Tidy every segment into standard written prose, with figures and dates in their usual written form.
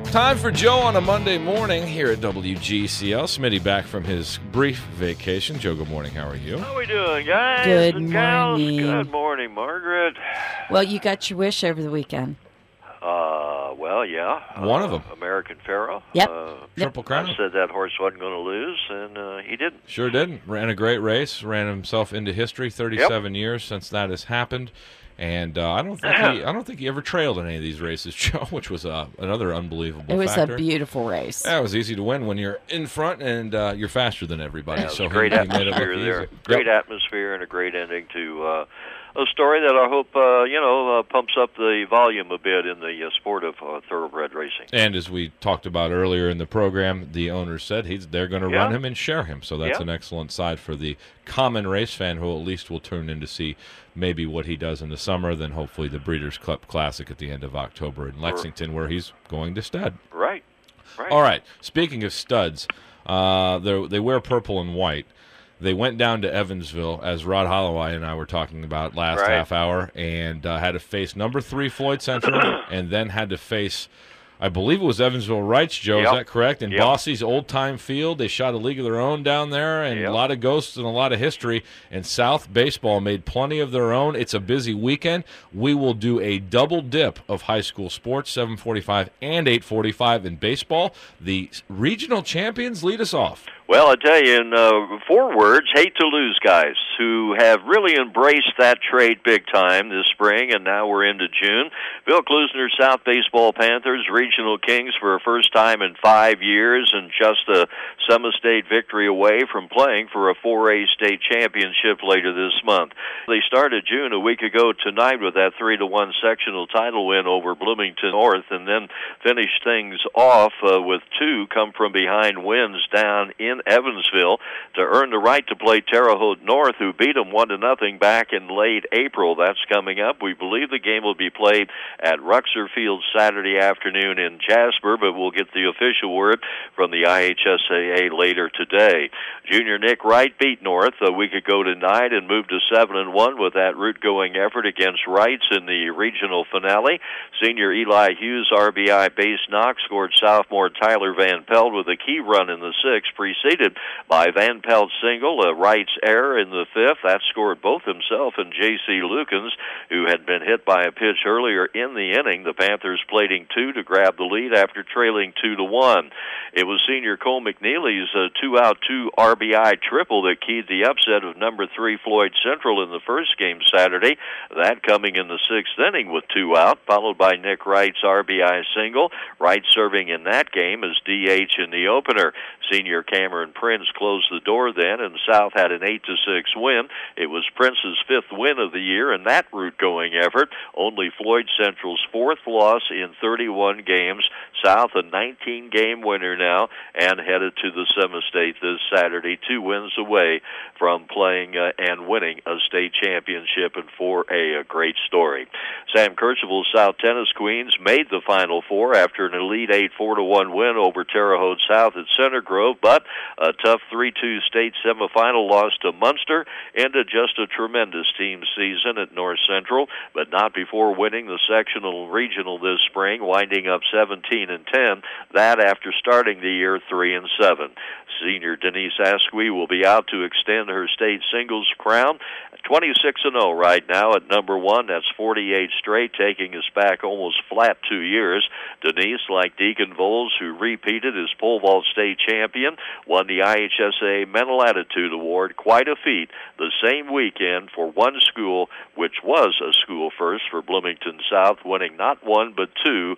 Time for Joe on a Monday morning here at WGCL. Smitty back from his brief vacation. Joe, good morning. How are you? How we doing, guys? Good and gals? morning. Good morning, Margaret. Well, you got your wish over the weekend. Well, yeah. One of them. American Pharoah. Yep. Triple Crown. I said that horse wasn't going to lose, and he didn't. Sure didn't. Ran a great race. Ran himself into history. 37 years since that has happened. And I don't think he ever trailed in any of these races, Joe, which was another unbelievable It was factor. a beautiful race. Yeah, it was easy to win when you're in front and you're faster than everybody. Yeah, it was so a great he made it atmosphere look there. easy. Great atmosphere and a great ending to a story that I hope pumps up the volume a bit in the sport of thoroughbred racing. And as we talked about earlier in the program, the owner said they're going to run him and share him. So that's an excellent side for the common race fan who at least will tune in to see maybe what he does in the summer, then hopefully the Breeders' Cup Classic at the end of October in Lexington where he's going to stud. Right. All right. Speaking of studs, they wear purple and white. They went down to Evansville, as Rod Holloway and I were talking about last half hour, and had to face number 3 Floyd Central, and then had to face, I believe it was Evansville Wrights, Joe, is that correct? In Bossy's old-time field. They shot a league of their own down there, and a lot of ghosts and a lot of history. And South Baseball made plenty of their own. It's a busy weekend. We will do a double dip of high school sports, 7:45 and 8:45 in baseball. The regional champions lead us off. Well, I tell you, in 4 words, hate to lose guys who have really embraced that trade big time this spring, and now we're into June. Bill Klusner's South Baseball Panthers, regional kings for a first time in 5 years, and just a semi-state victory away from playing for a 4A state championship later this month. They started June a week ago tonight with that 3-1 sectional title win over Bloomington North, and then finished things off with 2 come-from-behind wins down in Evansville to earn the right to play Terre Haute North, who beat them 1-0 back in late April. That's coming up. We believe the game will be played at Ruxer Field Saturday afternoon in Jasper, but we'll get the official word from the IHSAA later today. Junior Nick Wright beat North a week ago tonight and moved to 7-1 with that route-going effort against Wrights in the regional finale. Senior Eli Hughes RBI base knock scored sophomore Tyler Van Pelt with a key run in the 6th, preceded by Van Pelt's single, a Wright's error in the 5th. That scored both himself and J.C. Lukens, who had been hit by a pitch earlier in the inning. The Panthers plating 2 to grab the lead after trailing 2-1. It was senior Cole McNeely's 2-out, 2 RBI triple that keyed the upset of number 3 Floyd Central in the first game Saturday. That coming in the 6th inning with 2 out, followed by Nick Wright's RBI single. Wright serving in that game as DH in the opener. Senior Cameron Prince closed the door then, and South had an 8-6 win. It was Prince's 5th win of the year in that route-going effort. Only Floyd Central's 4th loss in 31 games. South a 19-game winner now, and headed to the semi-state this Saturday, 2 wins away from playing and winning a state championship in 4A. A great story. Sam Kercheval's South Tennis Queens made the Final Four after an Elite 8 4-1 win over Terre Haute South at Center Grove, but a tough 3-2 state semifinal loss to Munster ended just a tremendous team season at North Central, but not before winning the sectional and regional this spring, winding up 17-10. That after starting the year 3-7. Senior Denise Asqui will be out to extend her state singles crown. 26-0 right now at number 1. That's 48 straight, taking us back almost flat 2 years. Denise, like Deacon Voles, who repeated as pole vault state champion, won the IHSA Mental Attitude Award. Quite a feat. The same weekend for one school, which was a school first for Bloomington South, winning not 1 but 2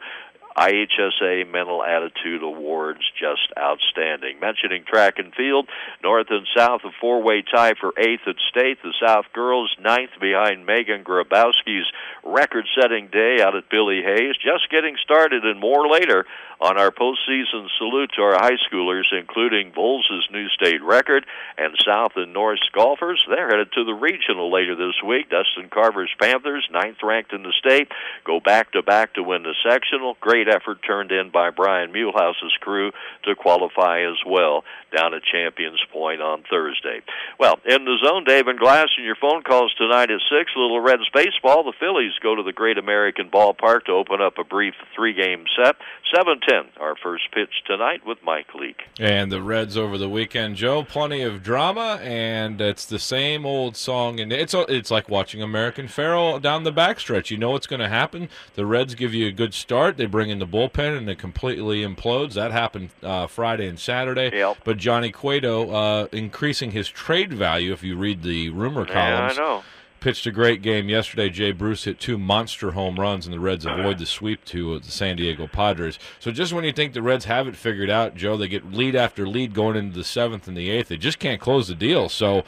IHSA Mental Attitude Awards. Just outstanding. Mentioning track and field, North and South, a 4-way tie for 8th at state. The South girls 9th behind Megan Grabowski's record-setting day out at Billy Hayes. Just getting started and more later on our postseason salute to our high schoolers, including Voles' new state record, and South and North golfers. They're headed to the regional later this week. Dustin Carver's Panthers, 9th ranked in the state, go back-to-back to win the sectional. Great great effort turned in by Brian Mulehouse's crew to qualify as well down at Champions Point on Thursday. Well, in the zone, Dave and Glass, and your phone calls tonight at 6. Little Reds baseball. The Phillies go to the Great American Ballpark to open up a brief 3-game set. 7:10, our first pitch tonight with Mike Leake. And the Reds over the weekend, Joe, plenty of drama, and it's the same old song. And it's like watching American Pharoah down the backstretch. You know what's going to happen. The Reds give you a good start. They bring in the bullpen, and it completely implodes. That happened Friday and Saturday. Yep. But Johnny Cueto increasing his trade value, if you read the rumor columns. Yeah, I know. Pitched a great game yesterday. Jay Bruce hit 2 monster home runs, and the Reds avoid the sweep to the San Diego Padres. So just when you think the Reds have it figured out, Joe, they get lead after lead going into the 7th and the 8th. They just can't close the deal. So,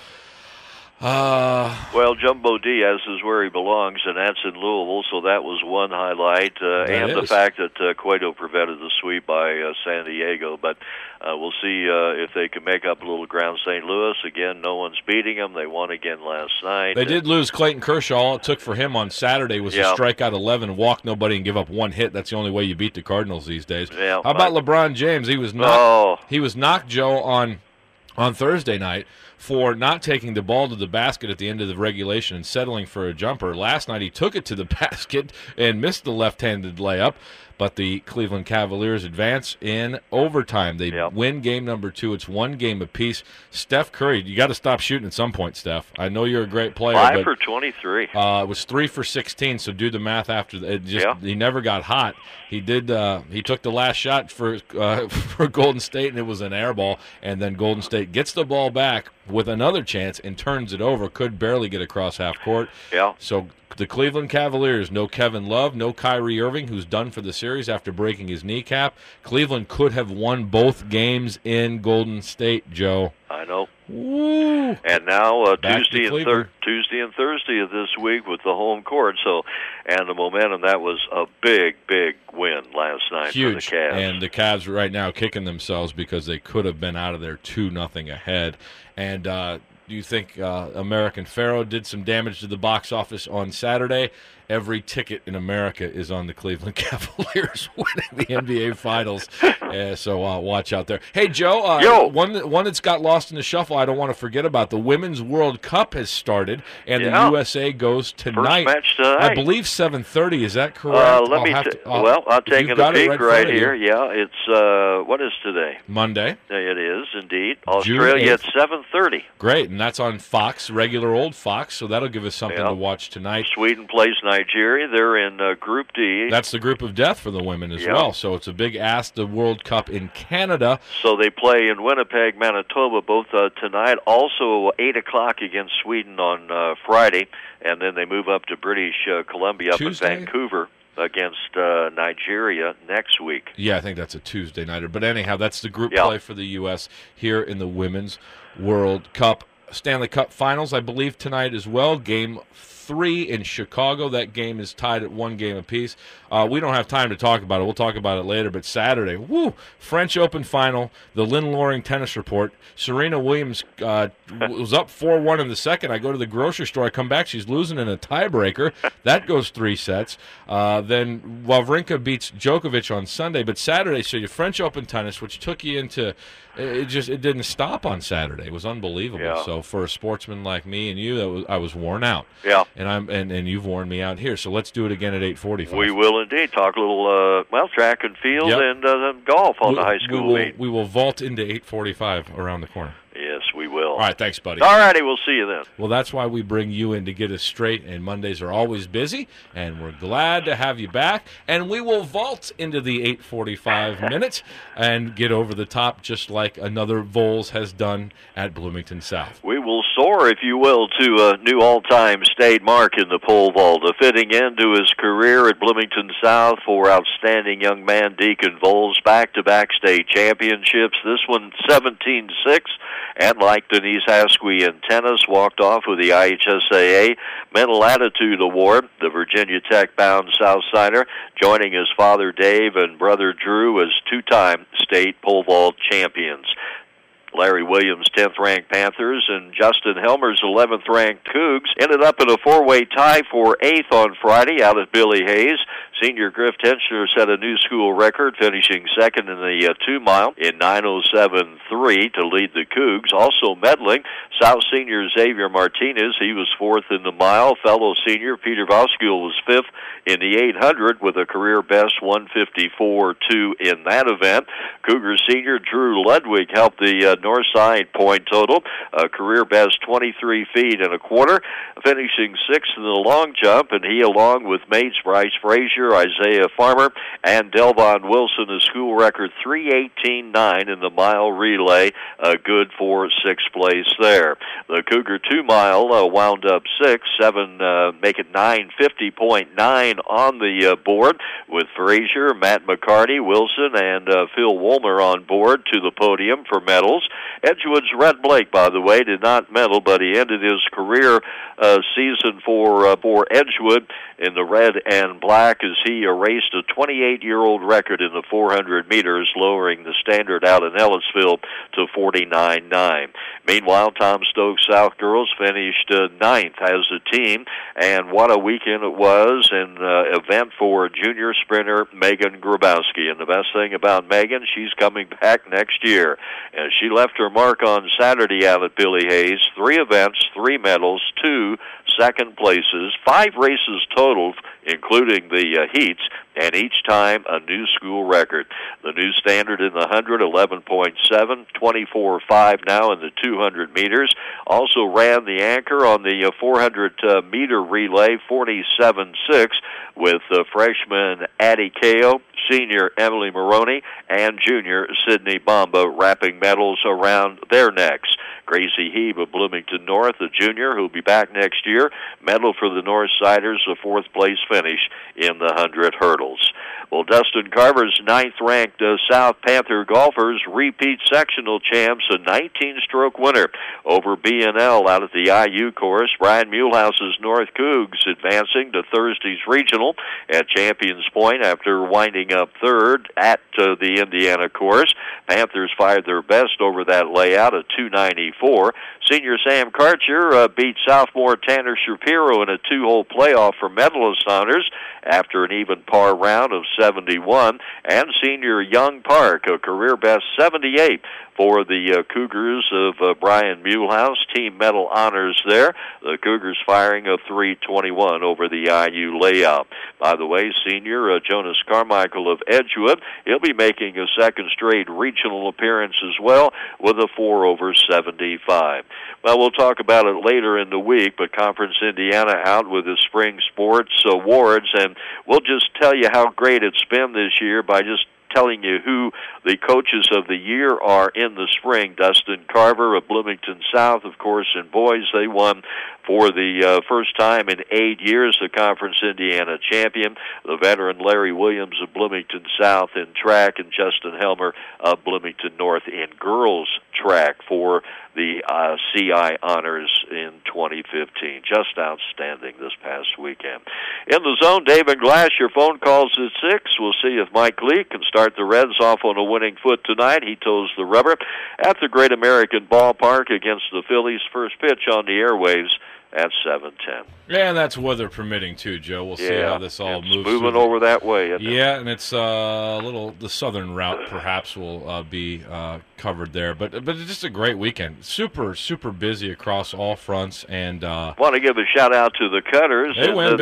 well, Jumbo Diaz is where he belongs, and that's in Louisville, so that was one highlight. And the fact that Cueto prevented the sweep by San Diego. But we'll see if they can make up a little ground. St. Louis, again, no one's beating them. They won again last night. They did lose Clayton Kershaw. All it took for him on Saturday was to strike out 11, walk nobody, and give up 1 hit. That's the only way you beat the Cardinals these days. Yeah, how about LeBron James? He was knocked, Joe, on Thursday night for not taking the ball to the basket at the end of the regulation and settling for a jumper. Last night he took it to the basket and missed the left-handed layup, but the Cleveland Cavaliers advance in overtime. They win game number 2. It's 1 game apiece. Steph Curry, you got to stop shooting at some point, Steph. I know you're a great player. 5 for 23. It was 3 for 16, so do the math after that. He never got hot. He did. He took the last shot for Golden State, and it was an air ball. And then Golden State gets the ball back with another chance and turns it over. Could barely get across half court. Yeah. So the Cleveland Cavaliers, no Kevin Love, no Kyrie Irving, who's done for the series after breaking his kneecap. Cleveland could have won both games in Golden State, Joe. I know. Woo. And now Tuesday and Thursday of this week with the home court. So, and the momentum, that was a big, big win last night. Huge. For the Cavs. And the Cavs right now kicking themselves because they could have been out of there 2-0 ahead. And do you think American Pharoah did some damage to the box office on Saturday? Every ticket in America is on the Cleveland Cavaliers winning the NBA Finals. So watch out there. Hey, Joe, one that's got lost in the shuffle I don't want to forget about. The Women's World Cup has started, and the USA goes tonight. First match tonight. I believe 7:30. Is that correct? I'm taking a peek right here. Yeah, it's, what is today? Monday. It is, indeed. Australia at 7:30. Great, and that's on Fox, regular old Fox, so that'll give us something to watch tonight. Sweden plays Nigeria. They're in Group D. That's the group of death for the women as well. So it's a big ask, the World Cup in Canada. So they play in Winnipeg, Manitoba, both tonight. Also 8 o'clock against Sweden on Friday, and then they move up to British Columbia up in Vancouver against Nigeria next week. Yeah, I think that's a Tuesday nighter. But anyhow, that's the group play for the U.S. here in the Women's World Cup. Stanley Cup Finals, I believe, tonight as well. Game 3 in Chicago. That game is tied at 1 game apiece. We don't have time to talk about it. We'll talk about it later. But Saturday, French Open final, the Lynn Loring tennis report. Serena Williams was up 4-1 in the second. I go to the grocery store. I come back. She's losing in a tiebreaker. That goes 3 sets. Then Wawrinka beats Djokovic on Sunday. But Saturday, so your French Open tennis, which took you into it didn't stop on Saturday. It was unbelievable. Yeah. So for a sportsman like me and you, I was worn out. Yeah. And you've worn me out here. So let's do it again at 8:45. We will indeed. Talk a little track and field and golf on the high school meet. We will vault into 8:45 around the corner. Yes, we will. All right, thanks, buddy. All righty, we'll see you then. Well, that's why we bring you in to get us straight, and Mondays are always busy, and we're glad to have you back. And we will vault into the 8:45 minutes and get over the top just like another Vols has done at Bloomington South. We will soar, if you will, to a new all-time state mark in the pole vault, a fitting end to his career at Bloomington South for outstanding young man Deacon Vols, back-to-back state championships. This one 17-6. And like Denise Haskwy in tennis, walked off with the IHSAA Mental Attitude Award. The Virginia Tech-bound Southsider joining his father Dave and brother Drew as 2-time state pole vault champions. Larry Williams' 10th-ranked Panthers and Justin Helmer's 11th-ranked Cougs ended up in a 4-way tie for 8th on Friday out at Billy Hayes. Senior Griff Tenchler set a new school record, finishing second in the 2-mile in 9:07.3 to lead the Cougs. Also medaling, South Senior Xavier Martinez, he was fourth in the mile. Fellow senior Peter Voskuil was fifth in the 800 with a career best 1:54.2 in that event. Cougar senior Drew Ludwig helped the north side point total, a career best 23 feet and a quarter, finishing sixth in the long jump, and he, along with mates Bryce Frazier, Isaiah Farmer, and Delvon Wilson, a school record 3:18.9 in the mile relay, good for sixth place there. The Cougar 2-mile wound up sixth, make it 9:50.9 on the board, with Frazier, Matt McCarty, Wilson, and Phil Woolmer on board to the podium for medals. Edgewood's Rhett Blake, by the way, did not medal, but he ended his career season for Edgewood in the red and black as he erased a 28-year-old record in the 400 meters, lowering the standard out in Ellisville to 49.9. Meanwhile, Tom Stokes South girls finished ninth as a team, and what a weekend it was, an event for junior sprinter Megan Grabowski. And the best thing about Megan, she's coming back next year. And she left her mark on Saturday out at Billy Hayes. 3 events, 3 medals, 2 second places, 5 races total, including the heats, and each time a new school record. The new standard in the 100, 11.7, 24.5 now in the 200 meters. Also ran the anchor on the 400-meter relay, 47.6, with freshman Addie Kao, senior Emily Maroney, and junior Sydney Bamba wrapping medals around their necks. Gracie Heeb of Bloomington North, a junior who'll be back next year, medal for the Northsiders, a 4th-place finish in the 100 hurdles. Well, Dustin Carver's 9th-ranked South Panther golfers repeat sectional champs, a 19-stroke winner over B&L out at the IU course. Brian Mulehouse's North Cougs advancing to Thursday's regional at Champions Point after winding up 3rd at the Indiana course. Panthers fired their best over that layout at 294. Senior Sam Karcher beat sophomore Tanner Shapiro in a 2-hole playoff for medalist honors after an even par round of 71. And senior Young Park, a career best 78 for the Cougars of Brian Mulehouse. Team medal honors there. The Cougars firing a 321 over the IU layout. By the way, senior Jonas Carmichael of Edgewood, he'll be making a 2nd straight regional appearance as well with a 4 over 75. Well, we'll talk about it later in the week, but Conference Indiana out with the spring sports awards, and we'll just tell you how great it's been this year by just telling you who the coaches of the year are in the spring. Dustin Carver of Bloomington South, of course, in boys, they won for the first time in 8 years, the Conference Indiana champion. The veteran Larry Williams of Bloomington South in track, and Justin Helmer of Bloomington North in girls track for the CI honors in 2015. Just outstanding this past weekend. In the zone, David Glass, your phone calls at 6. We'll see if Mike Lee can start the Reds off on a winning foot tonight. He toes the rubber at the Great American Ballpark against the Phillies. First pitch on the airwaves at 7:10. Yeah, and that's weather permitting too, Joe. We'll see how this all moves. Moving over that way. Yeah, and it's the southern route perhaps will be covered there, but it's just a great weekend. Super busy across all fronts, and want to give a shout out to the Cutters.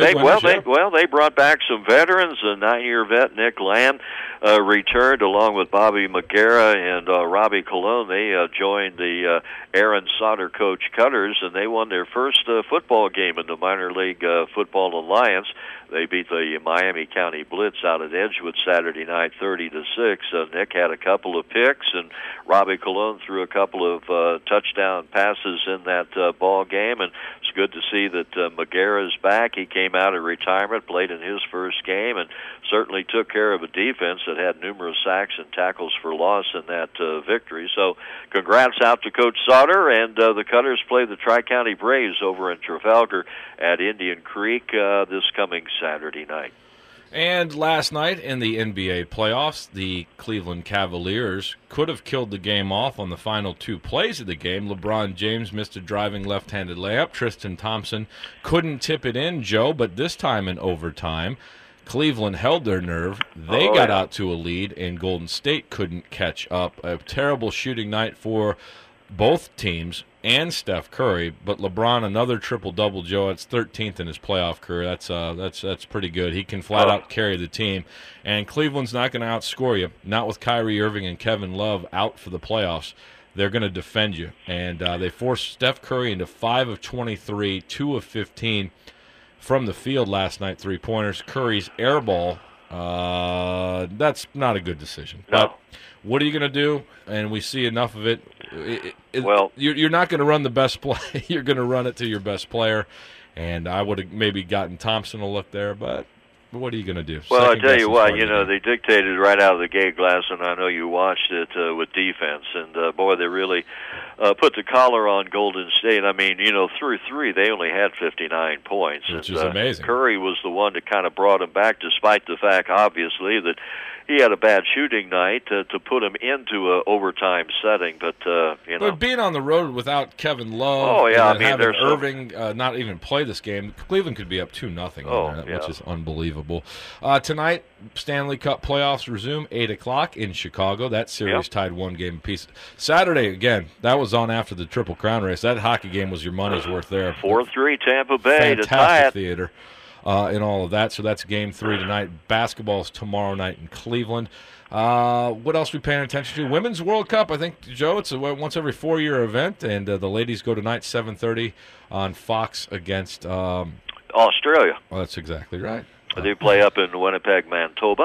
They brought back some veterans. A 9-year vet Nick Land returned along with Bobby McGarra and Robbie Colon. They joined the Aaron Sauter coach Cutters, and they won their first football game in the Minor League Football Alliance. They beat the Miami County Blitz out at Edgewood Saturday night, 30-6. Nick had a couple of picks, and Robbie Colon threw a couple of touchdown passes in that ball game. And it's good to see that McGarra is back. He came out of retirement, played in his first game, and certainly took care of a defense that had numerous sacks and tackles for loss in that victory. So, congrats out to Coach Sauter, and the Cutters play the Tri-County Braves over in Trafalgar at Indian Creek this coming Saturday night. And last night in the NBA playoffs, the Cleveland Cavaliers could have killed the game off on the final 2 plays of the game. LeBron James missed a driving left-handed layup. Tristan Thompson couldn't tip it in, Joe, but this time in overtime, Cleveland held their nerve. They got out to a lead, and Golden State couldn't catch up. A terrible shooting night for both teams and Steph Curry, but LeBron, another triple-double, Joe. It's 13th in his playoff career. That's pretty good. He can flat-out carry the team. And Cleveland's not going to outscore you, not with Kyrie Irving and Kevin Love out for the playoffs. They're going to defend you. And they forced Steph Curry into 5 of 23, 2 of 15 from the field last night, three-pointers. Curry's air ball, that's not a good decision. No. But what are you going to do? And we see enough of it. Well, you're not going to run the best play. You're going to run it to your best player. And I would have maybe gotten Thompson a look there, but what are you going to do? Well, I tell you what, they dictated right out of the gate, Glass, and I know you watched it with defense, and boy, they really put the collar on Golden State. I mean, through three, they only had 59 points. Which is amazing. Curry was the one that kind of brought them back, despite the fact, obviously, that he had a bad shooting night to put him into an overtime setting. But, But being on the road without Kevin Love, having Irving not even play this game, Cleveland could be up 2-0, which is unbelievable. Tonight, Stanley Cup playoffs resume, 8 o'clock in Chicago. That series tied one game apiece. Saturday, again, that was on after the Triple Crown race. That hockey game was your money's worth there. 4-3 Tampa Bay to tie it. Fantastic theater. In all of that. So that's Game 3 tonight. Basketball's tomorrow night in Cleveland. What else are we paying attention to? Women's World Cup, I think, Joe, it's a once every 4-year event, and the ladies go tonight, 7:30 on Fox against Australia. Well, that's exactly right. They play up in Winnipeg, Manitoba,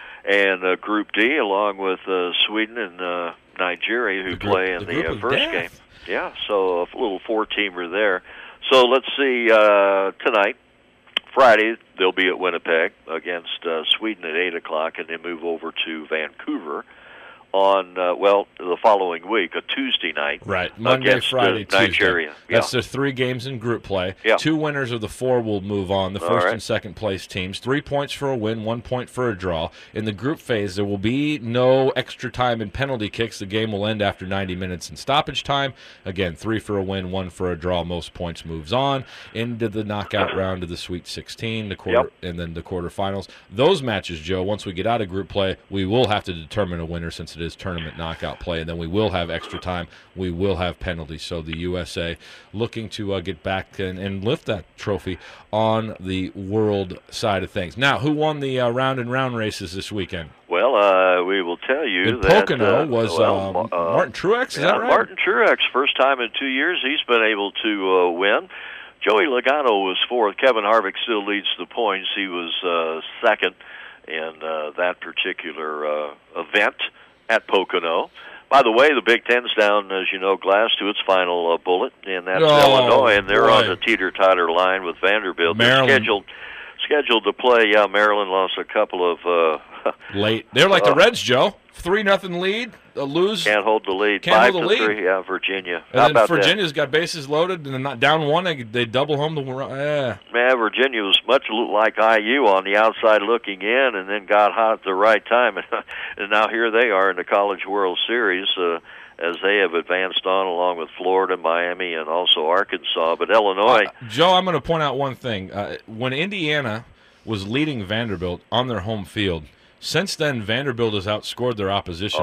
and Group D, along with Sweden and Nigeria, who play in the first game. Yeah, so a little 4-teamer there. So let's see tonight. Friday, they'll be at Winnipeg against Sweden at 8 o'clock, and then move over to Vancouver on, the following week, a Tuesday night. Right, Monday, against, Friday, Nigeria. Tuesday. That's the 3 games in group play. Yeah. 2 winners of the 4 will move on, the first and second place teams. 3 points for a win, 1 point for a draw. In the group phase, there will be no extra time and penalty kicks. The game will end after 90 minutes in stoppage time. Again, 3 for a win, 1 for a draw. Most points moves on into the knockout round of the Sweet 16, and then the quarterfinals. Those matches, Joe, once we get out of group play, we will have to determine a winner since it is tournament knockout play, and then we will have extra time. We will have penalties. So the USA looking to get back and lift that trophy on the world side of things. Now, who won the round and round races this weekend? Well, we will tell you in that Pocono was Martin Truex. Is that right? Martin Truex, first time in 2 years he's been able to win. Joey Logano was fourth. Kevin Harvick still leads the points. He was second in that particular event at Pocono. By the way, the Big Ten's down, as you know, Glass, to its final bullet, and that's Illinois, and they're on the teeter-totter line with Vanderbilt. Maryland. They're scheduled to play. Yeah, Maryland lost a couple of late. They're like the Reds, Joe. 3-0 lead. Lose. Can't hold the lead. Can't hold the lead. 5-3. Yeah, Virginia. And then Virginia's got bases loaded, and then not down one. They double home the run. Man, Virginia was much like IU on the outside looking in, and then got hot at the right time, and now here they are in the College World Series. As they have advanced on along with Florida, Miami, and also Arkansas. But Illinois... Joe, I'm going to point out one thing. When Indiana was leading Vanderbilt on their home field, since then Vanderbilt has outscored their opposition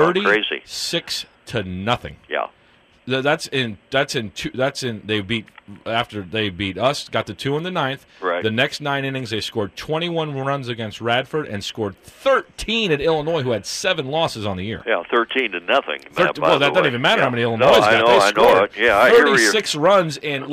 36-0. Yeah. They beat us, got the 2 in the 9th. Right. The next 9 innings, they scored 21 runs against Radford and scored 13 at Illinois, who had 7 losses on the year. Yeah, 13 to nothing. That doesn't even matter how many Illinois got. I know it. Yeah, 36 runs in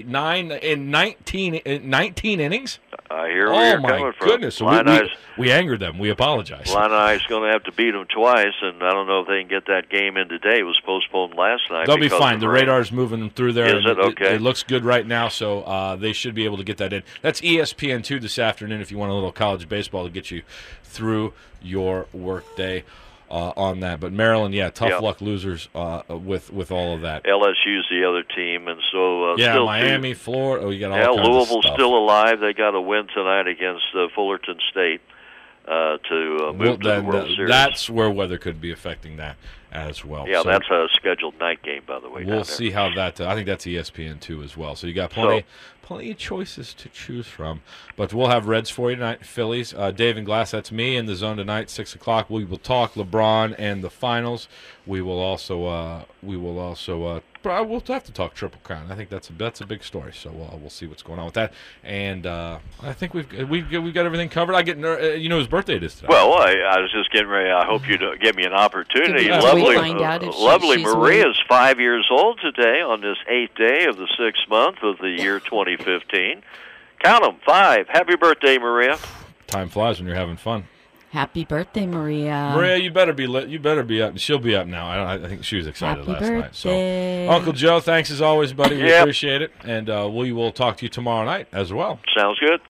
19 innings. I hear where you're coming from. Oh, my goodness. So we angered them. We apologize. Illini's going to have to beat them twice, and I don't know if they can get that game in today. It was postponed last night. They'll be fine. The radar's moving them through there. Is it? Okay. It looks good right now, so they should be able to get that in. That's ESPN2 this afternoon if you want a little college baseball to get you through your workday on that. But Maryland, tough luck losers with all of that. LSU's the other team, and so still Miami, Florida. You got all kinds Louisville's of stuff. Still alive. They got a win tonight against Fullerton State. to move to the World Series. That's where weather could be affecting that as well. Yeah, so that's a scheduled night game, by the way. We'll see how that. I think that's ESPN2 as well. So you got plenty of choices to choose from. But we'll have Reds for you tonight, Phillies. Dave and Glass, that's me in the zone tonight, 6 o'clock. We will talk LeBron and the finals. We will also. We'll have to talk Triple Crown. I think that's a big story. So we'll see what's going on with that. And I think we've got everything covered. I get whose birthday it is today. Well, I was just getting ready. I hope you give me an opportunity. Lovely Maria is 5 years old today on this 8th day of the 6th month of the year 2015. Count them, 5. Happy birthday, Maria. Time flies when you're having fun. Happy birthday, Maria. Maria, you better be lit. You better be up. She'll be up now. I think she was excited Happy last birthday. night. So, Uncle Joe, thanks as always, buddy. We appreciate it. And we will talk to you tomorrow night as well. Sounds good.